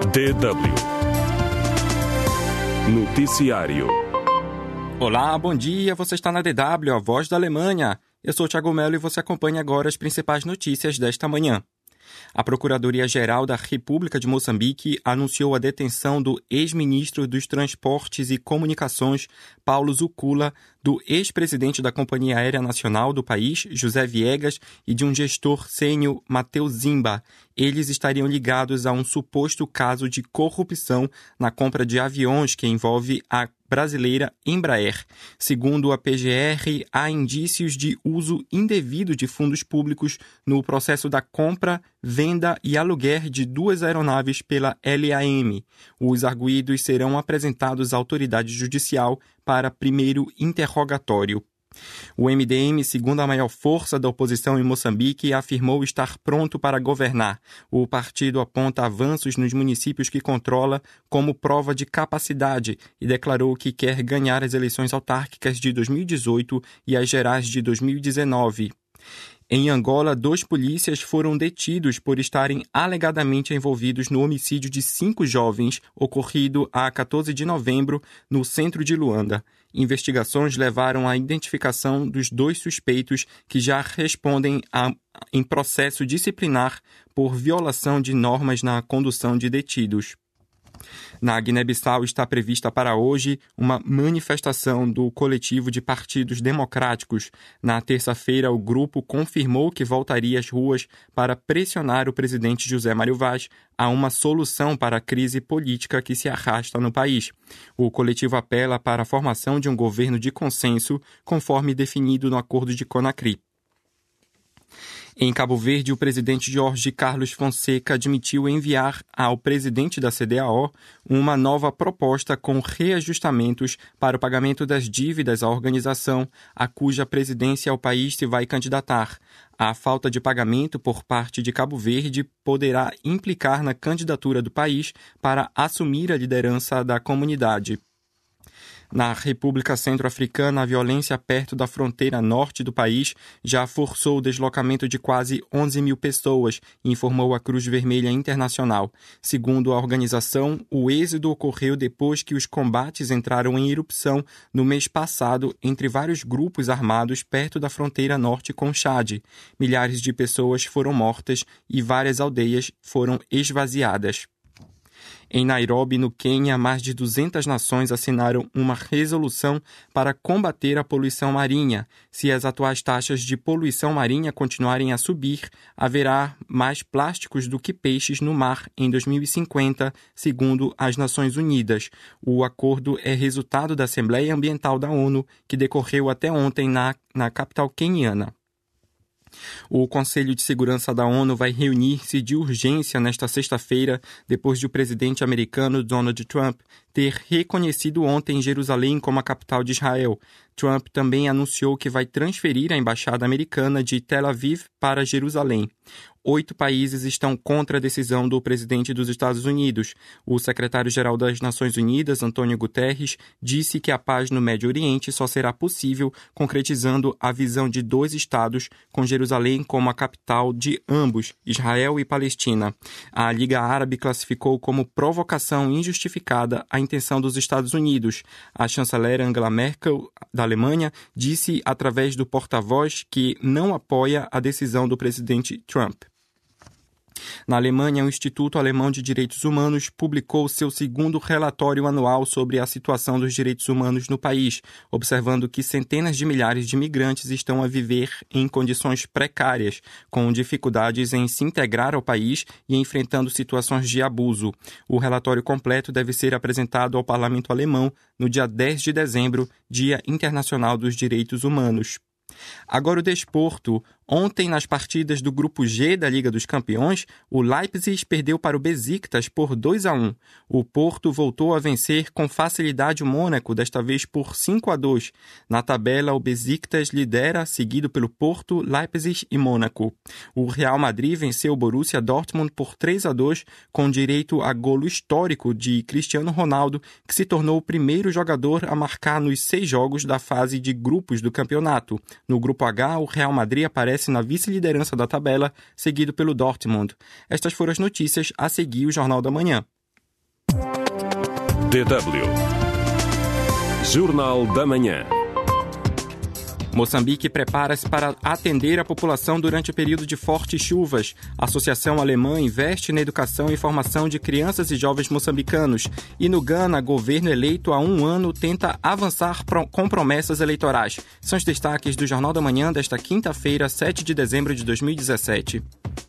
DW Noticiário. Olá, bom dia, você está na DW, a voz da Alemanha. Eu sou o Thiago Melo e você acompanha agora as principais notícias desta manhã. A Procuradoria-Geral da República de Moçambique anunciou a detenção do ex-ministro dos Transportes e Comunicações, Paulo Zukula, do ex-presidente da Companhia Aérea Nacional do país, José Viegas, e de um gestor sênior, Mateus Zimba. Eles estariam ligados a um suposto caso de corrupção na compra de aviões que envolve a brasileira Embraer. Segundo a PGR, há indícios de uso indevido de fundos públicos no processo da compra, venda e aluguer de duas aeronaves pela LAM. Os arguidos serão apresentados à autoridade judicial para primeiro interrogatório. O MDM, segunda maior força da oposição em Moçambique, afirmou estar pronto para governar. O partido aponta avanços nos municípios que controla como prova de capacidade e declarou que quer ganhar as eleições autárquicas de 2018 e as gerais de 2019. Em Angola, 2 polícias foram detidos por estarem alegadamente envolvidos no homicídio de 5 jovens ocorrido a 14 de novembro no centro de Luanda. Investigações levaram à identificação dos 2 suspeitos que já respondem em processo disciplinar por violação de normas na condução de detidos. Na Guiné-Bissau está prevista para hoje uma manifestação do coletivo de partidos democráticos. Na terça-feira, o grupo confirmou que voltaria às ruas para pressionar o presidente José Mário Vaz a uma solução para a crise política que se arrasta no país. O coletivo apela para a formação de um governo de consenso, conforme definido no Acordo de Conakry. Em Cabo Verde, o presidente Jorge Carlos Fonseca admitiu enviar ao presidente da CDAO uma nova proposta com reajustamentos para o pagamento das dívidas à organização a cuja presidência o país se vai candidatar. A falta de pagamento por parte de Cabo Verde poderá implicar na candidatura do país para assumir a liderança da comunidade. Na República Centro-Africana, a violência perto da fronteira norte do país já forçou o deslocamento de quase 11 mil pessoas, informou a Cruz Vermelha Internacional. Segundo a organização, o êxodo ocorreu depois que os combates entraram em erupção no mês passado entre vários grupos armados perto da fronteira norte com Chad. Milhares de pessoas foram mortas e várias aldeias foram esvaziadas. Em Nairobi, no Quênia, mais de 200 nações assinaram uma resolução para combater a poluição marinha. Se as atuais taxas de poluição marinha continuarem a subir, haverá mais plásticos do que peixes no mar em 2050, segundo as Nações Unidas. O acordo é resultado da Assembleia Ambiental da ONU, que decorreu até ontem na capital queniana. O Conselho de Segurança da ONU vai reunir-se de urgência nesta sexta-feira, depois de o presidente americano Donald Trump ter reconhecido ontem Jerusalém como a capital de Israel. Trump também anunciou que vai transferir a embaixada americana de Tel Aviv para Jerusalém. 8 países estão contra a decisão do presidente dos Estados Unidos. O secretário-geral das Nações Unidas, Antônio Guterres, disse que a paz no Médio Oriente só será possível concretizando a visão de 2 estados, com Jerusalém como a capital de ambos, Israel e Palestina. A Liga Árabe classificou como provocação injustificada a intenção dos Estados Unidos. A chanceler Angela Merkel, da Alemanha, disse através do porta-voz que não apoia a decisão do presidente Trump. Na Alemanha, o Instituto Alemão de Direitos Humanos publicou seu segundo relatório anual sobre a situação dos direitos humanos no país, observando que centenas de milhares de imigrantes estão a viver em condições precárias, com dificuldades em se integrar ao país e enfrentando situações de abuso. O relatório completo deve ser apresentado ao Parlamento Alemão no dia 10 de dezembro, Dia Internacional dos Direitos Humanos. Agora o desporto. Ontem, nas partidas do Grupo G da Liga dos Campeões, o Leipzig perdeu para o Besiktas por 2-1. O Porto voltou a vencer com facilidade o Mônaco, desta vez por 5-2. Na tabela, o Besiktas lidera, seguido pelo Porto, Leipzig e Mônaco. O Real Madrid venceu o Borussia Dortmund por 3-2, com direito a golo histórico de Cristiano Ronaldo, que se tornou o primeiro jogador a marcar nos 6 jogos da fase de grupos do campeonato. No Grupo H, o Real Madrid aparece na vice-liderança da tabela, seguido pelo Dortmund. Estas foram as notícias a seguir o Jornal da Manhã. DW Jornal da Manhã. Moçambique prepara-se para atender a população durante o período de fortes chuvas. A Associação Alemã investe na educação e formação de crianças e jovens moçambicanos. E no Ghana, governo eleito há 1 ano tenta avançar com promessas eleitorais. São os destaques do Jornal da Manhã desta quinta-feira, 7 de dezembro de 2017.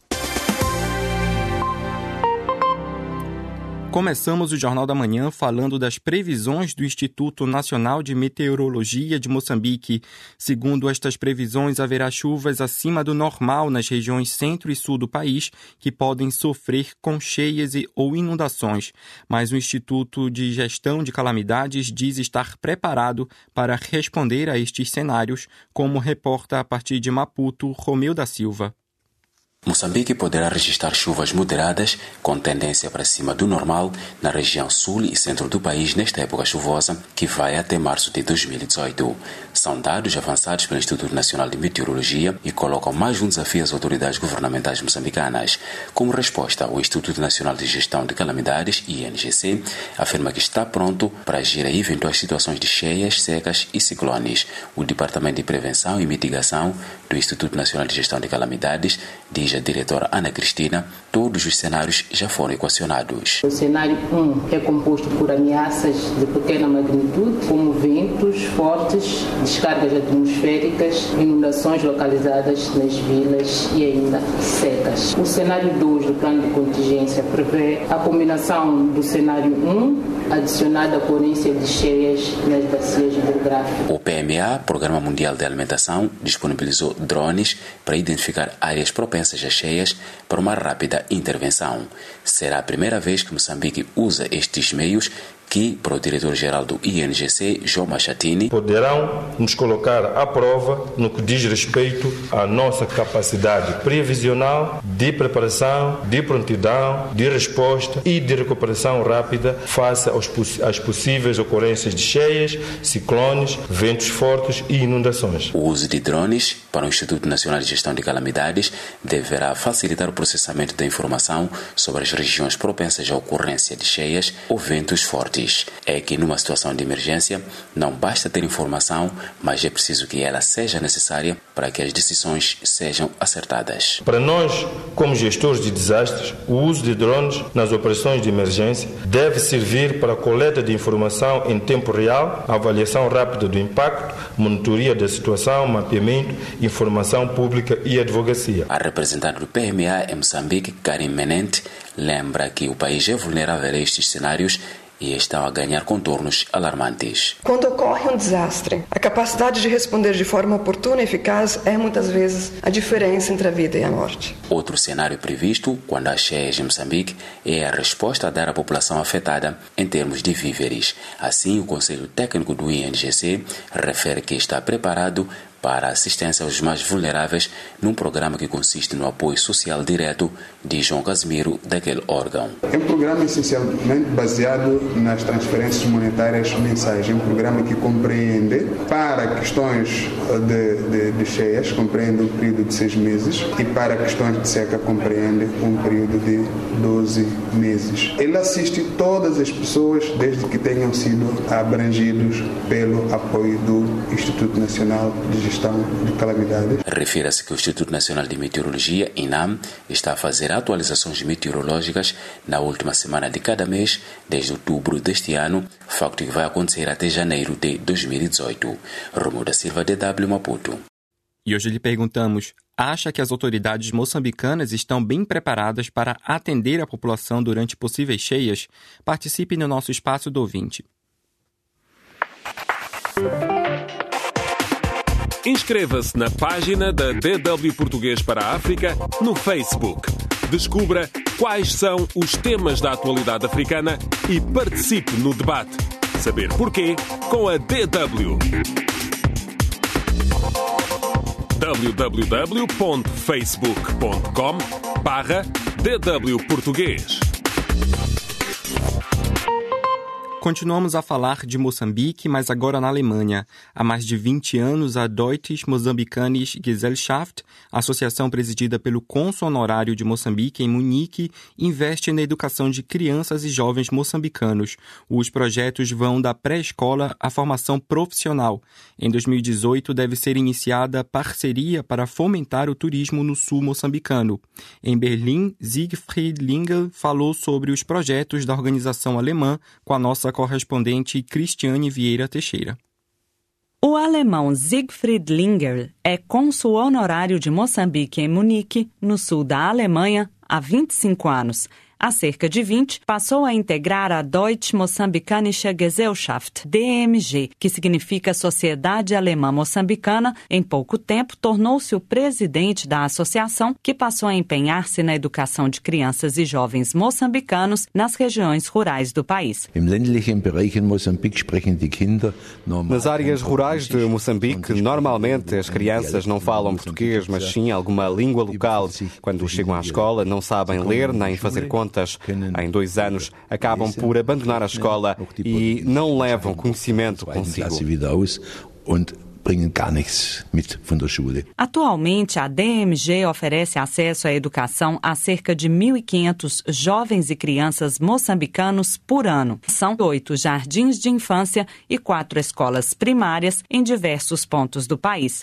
Começamos o Jornal da Manhã falando das previsões do Instituto Nacional de Meteorologia de Moçambique. Segundo estas previsões, haverá chuvas acima do normal nas regiões centro e sul do país, que podem sofrer com cheias ou inundações. Mas o Instituto de Gestão de Calamidades diz estar preparado para responder a estes cenários, como reporta a partir de Maputo, Romeu da Silva. Moçambique poderá registrar chuvas moderadas com tendência para cima do normal na região sul e centro do país nesta época chuvosa, que vai até março de 2018. São dados avançados pelo Instituto Nacional de Meteorologia e colocam mais um desafio às autoridades governamentais moçambicanas. Como resposta, o Instituto Nacional de Gestão de Calamidades, INGC, afirma que está pronto para agir a eventuais situações de cheias, secas e ciclones. O Departamento de Prevenção e Mitigação do Instituto Nacional de Gestão de Calamidades diz a diretora Ana Cristina, todos os cenários já foram equacionados. O cenário 1 é composto por ameaças de pequena magnitude, como ventos fortes, descargas atmosféricas, inundações localizadas nas vilas e ainda secas. O cenário 2 do plano de contingência prevê a combinação do cenário 1 adicionada à ocorrência de cheias nas bacias hidrográficas. O PMA, Programa Mundial de Alimentação, disponibilizou drones para identificar áreas propensas a cheias para uma rápida intervenção. Será a primeira vez que Moçambique usa estes meios que, para o diretor-geral do INGC, João Machatini, poderão nos colocar à prova no que diz respeito à nossa capacidade previsional, de preparação, de prontidão, de resposta e de recuperação rápida face às possíveis ocorrências de cheias, ciclones, ventos fortes e inundações. O uso de drones para o Instituto Nacional de Gestão de Calamidades deverá facilitar o processamento da informação sobre as regiões propensas à ocorrência de cheias ou ventos fortes. É que numa situação de emergência não basta ter informação, mas é preciso que ela seja necessária para que as decisões sejam acertadas. Para nós, como gestores de desastres, o uso de drones nas operações de emergência deve servir para a coleta de informação em tempo real, avaliação rápida do impacto, monitoria da situação, mapeamento, informação pública e advocacia. A representante do PMA em Moçambique, Karim Menente, lembra que o país é vulnerável a estes cenários e estão a ganhar contornos alarmantes. Quando ocorre um desastre, a capacidade de responder de forma oportuna e eficaz é muitas vezes a diferença entre a vida e a morte. Outro cenário previsto, quando há cheias em Moçambique, é a resposta a dar à população afetada em termos de víveres. Assim, o Conselho Técnico do INGC refere que está preparado para a assistência aos mais vulneráveis num programa que consiste no apoio social direto de João Casimiro daquele órgão. É um programa essencialmente baseado nas transferências monetárias mensais. É um programa que compreende, para questões de cheias, compreende um período de 6 meses e para questões de seca compreende um período de 12 meses. Ele assiste todas as pessoas desde que tenham sido abrangidos pelo apoio do Instituto Nacional de Gestão de Calamidades. Refira-se que o Instituto Nacional de Meteorologia, INAM, está a fazer atualizações meteorológicas na última semana de cada mês, desde outubro deste ano, facto que vai acontecer até janeiro de 2018. Romeu da Silva, DW Maputo. E hoje lhe perguntamos: acha que as autoridades moçambicanas estão bem preparadas para atender a população durante possíveis cheias? Participe no nosso espaço do ouvinte. Inscreva-se na página da DW Português para a África no Facebook. Descubra quais são os temas da atualidade africana e participe no debate. Saber porquê com a DW. www.facebook.com/DW Português. Continuamos a falar de Moçambique, mas agora na Alemanha. Há mais de 20 anos, a Deutsche Mosambikanische Gesellschaft, associação presidida pelo cônsul honorário de Moçambique em Munique, investe na educação de crianças e jovens moçambicanos. Os projetos vão da pré-escola à formação profissional. Em 2018, deve ser iniciada parceria para fomentar o turismo no sul moçambicano. Em Berlim, Siegfried Lingel falou sobre os projetos da organização alemã com a nossa correspondente Cristiane Vieira Teixeira. O alemão Siegfried Lingel é cônsul honorário de Moçambique em Munique, no sul da Alemanha, há 25 anos. Há cerca de 20, passou a integrar a Deutsche Mosambikanische Gesellschaft, DMG, que significa Sociedade Alemã Moçambicana. Em pouco tempo, tornou-se o presidente da associação, que passou a empenhar-se na educação de crianças e jovens moçambicanos nas regiões rurais do país. Nas áreas rurais de Moçambique, normalmente as crianças não falam português, mas sim alguma língua local. Quando chegam à escola, não sabem ler nem fazer contas. Em 2 anos, acabam por abandonar a escola e não levam conhecimento consigo. Atualmente, a DMG oferece acesso à educação a cerca de 1.500 jovens e crianças moçambicanos por ano. São 8 jardins de infância e 4 escolas primárias em diversos pontos do país.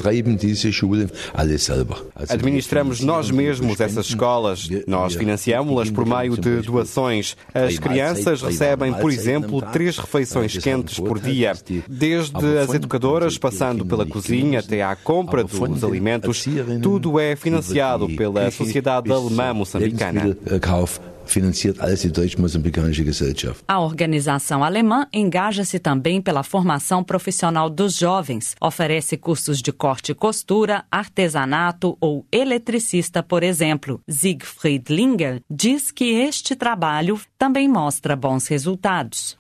Administramos nós mesmos essas escolas. Nós financiamos-las por meio de doações. As crianças recebem, por exemplo, 3 refeições quentes por dia. Desde as educadoras, passando pela cozinha até à compra dos alimentos, tudo é financiado pela Sociedade Alemã Moçambicana. A organização alemã engaja-se também pela formação profissional dos jovens. Oferece cursos de corte e costura, artesanato ou eletricista, por exemplo. Siegfried Lingel diz que este trabalho também mostra bons resultados.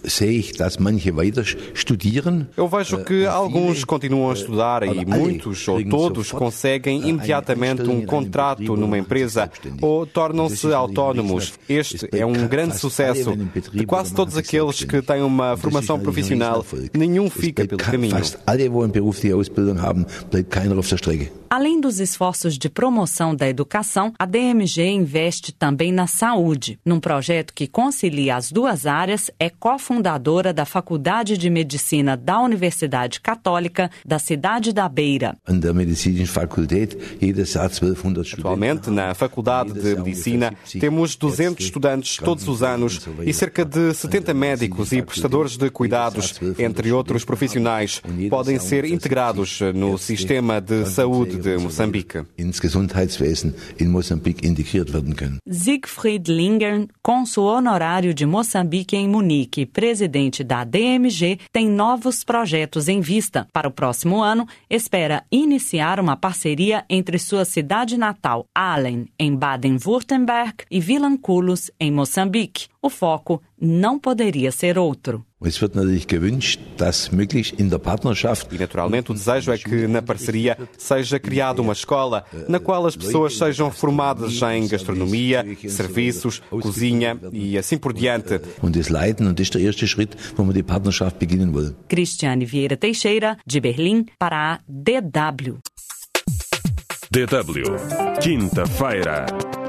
Eu vejo que alguns continuam a estudar e muitos ou todos conseguem imediatamente um contrato numa empresa ou tornam-se autónomos. Este é um grande sucesso. De quase todos aqueles que têm uma formação profissional, nenhum fica pelo caminho. Além dos esforços de promoção da educação, a DMG investe também na saúde. Num projeto que concilia as duas áreas, é cofundadora da Faculdade de Medicina da Universidade Católica da cidade da Beira. Atualmente, na Faculdade de Medicina, temos 200 estudantes todos os anos e cerca de 70 médicos e prestadores de cuidados, entre outros profissionais, podem ser integrados no sistema de saúde de Moçambique. Siegfried Lingel, cônsul honorário de Moçambique em Munique, presidente da DMG, tem novos projetos em vista. Para o próximo ano, espera iniciar uma parceria entre sua cidade natal, Ahlen, em Baden-Württemberg, e Vilanculos, em Moçambique. O foco não poderia ser outro. E naturalmente o desejo é que na parceria seja criada uma escola na qual as pessoas sejam formadas em gastronomia, serviços, cozinha e assim por diante. Cristiane Vieira Teixeira, de Berlim, para a DW. DW, quinta-feira.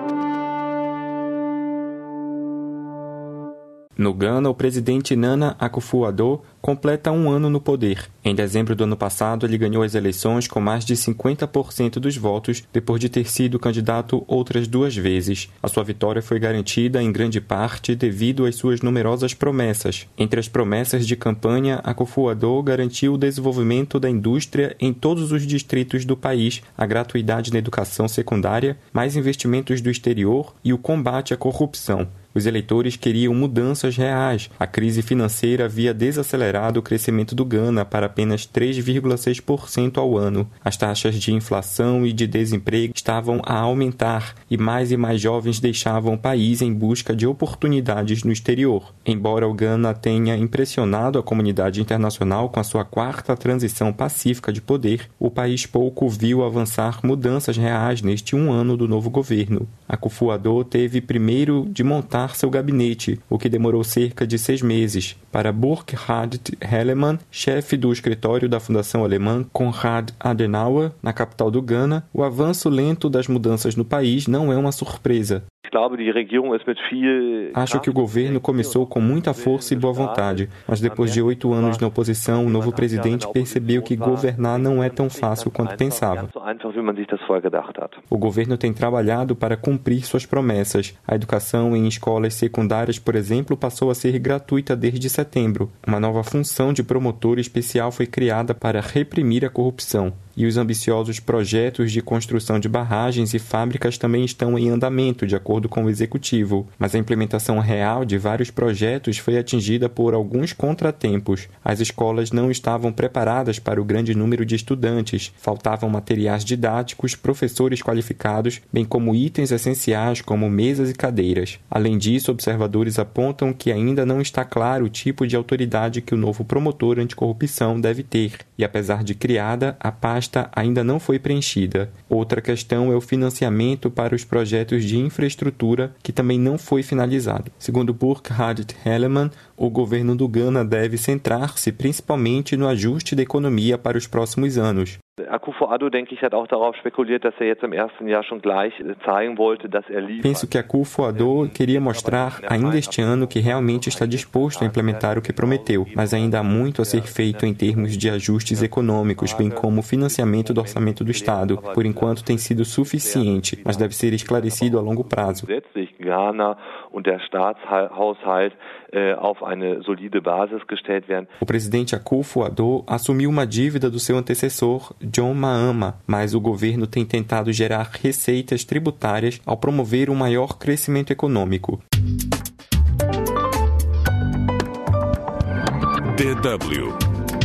No Ghana, o presidente Nana Akufo-Addo completa 1 ano no poder. Em dezembro do ano passado, ele ganhou as eleições com mais de 50% dos votos, depois de ter sido candidato outras 2 vezes. A sua vitória foi garantida em grande parte devido às suas numerosas promessas. Entre as promessas de campanha, Akufo-Addo garantiu o desenvolvimento da indústria em todos os distritos do país, a gratuidade na educação secundária, mais investimentos do exterior e o combate à corrupção. Os eleitores queriam mudanças reais. A crise financeira havia desacelerado o crescimento do Ghana para apenas 3,6% ao ano. As taxas de inflação e de desemprego estavam a aumentar e mais jovens deixavam o país em busca de oportunidades no exterior. Embora o Ghana tenha impressionado a comunidade internacional com a sua 4ª transição pacífica de poder, o país pouco viu avançar mudanças reais neste 1 ano do novo governo. Akufo-Addo teve primeiro de montar formar seu gabinete, o que demorou cerca de 6 meses. Para Burkhard Hellemann, chefe do escritório da Fundação Alemã Konrad Adenauer, na capital do Ghana, o avanço lento das mudanças no país não é uma surpresa. Acho que o governo começou com muita força e boa vontade, mas depois de 8 anos na oposição, o novo presidente percebeu que governar não é tão fácil quanto pensava. O governo tem trabalhado para cumprir suas promessas. A educação em escolas secundárias, por exemplo, passou a ser gratuita desde setembro. Uma nova função de promotor especial foi criada para reprimir a corrupção. E os ambiciosos projetos de construção de barragens e fábricas também estão em andamento, de acordo com o executivo. Mas a implementação real de vários projetos foi atingida por alguns contratempos. As escolas não estavam preparadas para o grande número de estudantes. Faltavam materiais didáticos, professores qualificados, bem como itens essenciais como mesas e cadeiras. Além disso, observadores apontam que ainda não está claro o tipo de autoridade que o novo promotor anticorrupção deve ter. E apesar de criada, a pasta ainda não foi preenchida. Outra questão é o financiamento para os projetos de infraestrutura, que também não foi finalizado. Segundo Burkhard Hellemann, o governo do Ghana deve centrar-se principalmente no ajuste da economia para os próximos anos. Akufo-Addo, denke ich, hat auch darauf spekuliert, dass jetzt im ersten Jahr schon gleich zeigen wollte, dass liefert. Penso que Akufo-Addo queria mostrar ainda este ano que realmente está disposto a implementar o que prometeu, mas ainda há muito a ser feito em termos de ajustes econômicos, bem como o financiamento do orçamento do Estado. Por enquanto tem sido suficiente, mas deve ser esclarecido a longo prazo. Ghana und der Staatshaushalt auf eine solide Basis gestellt werden. O presidente Akufo-Addo assumiu uma dívida do seu antecessor, John Mahama, mas o governo tem tentado gerar receitas tributárias ao promover um maior crescimento econômico. DW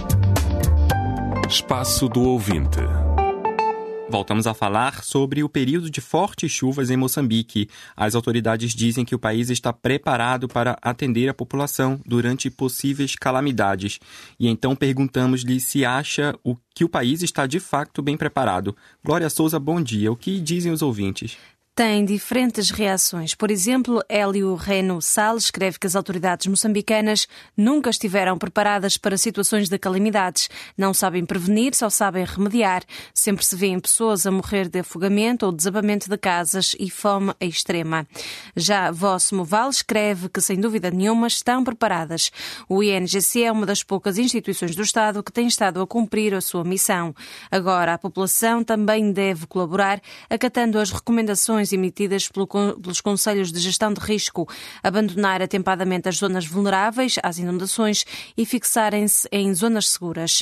Espaço do Ouvinte. Voltamos a falar sobre o período de fortes chuvas em Moçambique. As autoridades dizem que o país está preparado para atender a população durante possíveis calamidades. E então perguntamos-lhe se acha que o país está de fato bem preparado. Glória Souza, bom dia. O que dizem os ouvintes? Tem diferentes reações. Por exemplo, Hélio Reno Salles escreve que as autoridades moçambicanas nunca estiveram preparadas para situações de calamidades. Não sabem prevenir, só sabem remediar. Sempre se vêem pessoas a morrer de afogamento ou desabamento de casas e fome extrema. Já Voss Moval escreve que, sem dúvida nenhuma, estão preparadas. O INGC é uma das poucas instituições do Estado que tem estado a cumprir a sua missão. Agora, a população também deve colaborar, acatando as recomendações emitidas pelos Conselhos de Gestão de Risco, abandonar atempadamente as zonas vulneráveis às inundações e fixarem-se em zonas seguras.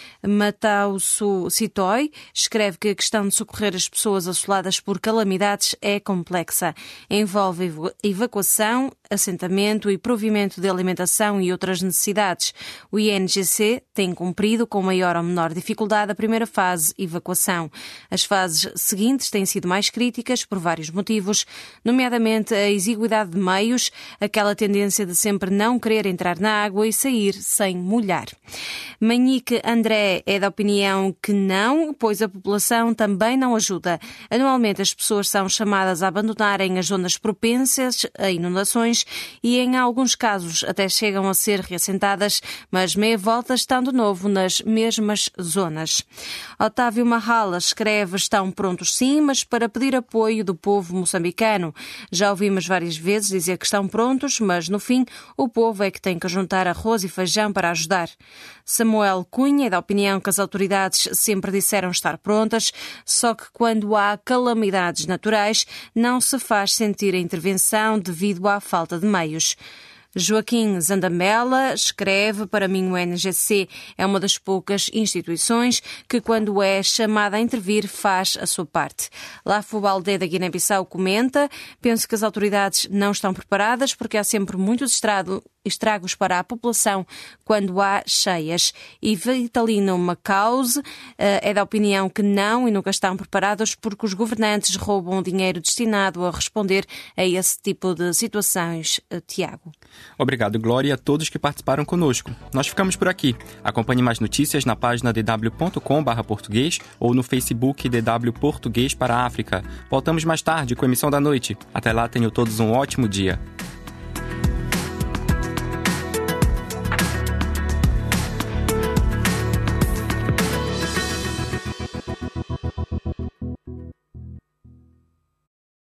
Matauso Sitoi escreve que a questão de socorrer as pessoas assoladas por calamidades é complexa. Envolve evacuação, assentamento e provimento de alimentação e outras necessidades. O INGC tem cumprido com maior ou menor dificuldade a primeira fase, evacuação. As fases seguintes têm sido mais críticas por vários motivos, nomeadamente a exiguidade de meios, aquela tendência de sempre não querer entrar na água e sair sem molhar. Manique André é da opinião que não, pois a população também não ajuda. Anualmente as pessoas são chamadas a abandonarem as zonas propensas a inundações e em alguns casos até chegam a ser reassentadas, mas meia volta estão de novo nas mesmas zonas. Otávio Mahala escreve: estão prontos sim, mas para pedir apoio do povo moçambicano. Já ouvimos várias vezes dizer que estão prontos, mas no fim o povo é que tem que juntar arroz e feijão para ajudar. Samuel Cunha é da opinião que as autoridades sempre disseram estar prontas, só que quando há calamidades naturais não se faz sentir a intervenção devido à falta de meios. Joaquim Zandamela escreve: para mim o INGC é uma das poucas instituições que, quando é chamada a intervir, faz a sua parte. Lafo Baldé da Guiné-Bissau comenta: penso que as autoridades não estão preparadas porque há sempre muitos estragos para a população quando há cheias. E Vitalino Macause é da opinião que não e nunca estão preparados porque os governantes roubam dinheiro destinado a responder a esse tipo de situações. Tiago. Obrigado, Glória, a todos que participaram conosco. Nós ficamos por aqui. Acompanhe mais notícias na página dw.com/português ou no Facebook DW Português para a África. Voltamos mais tarde com a emissão da noite. Até lá, tenham todos um ótimo dia.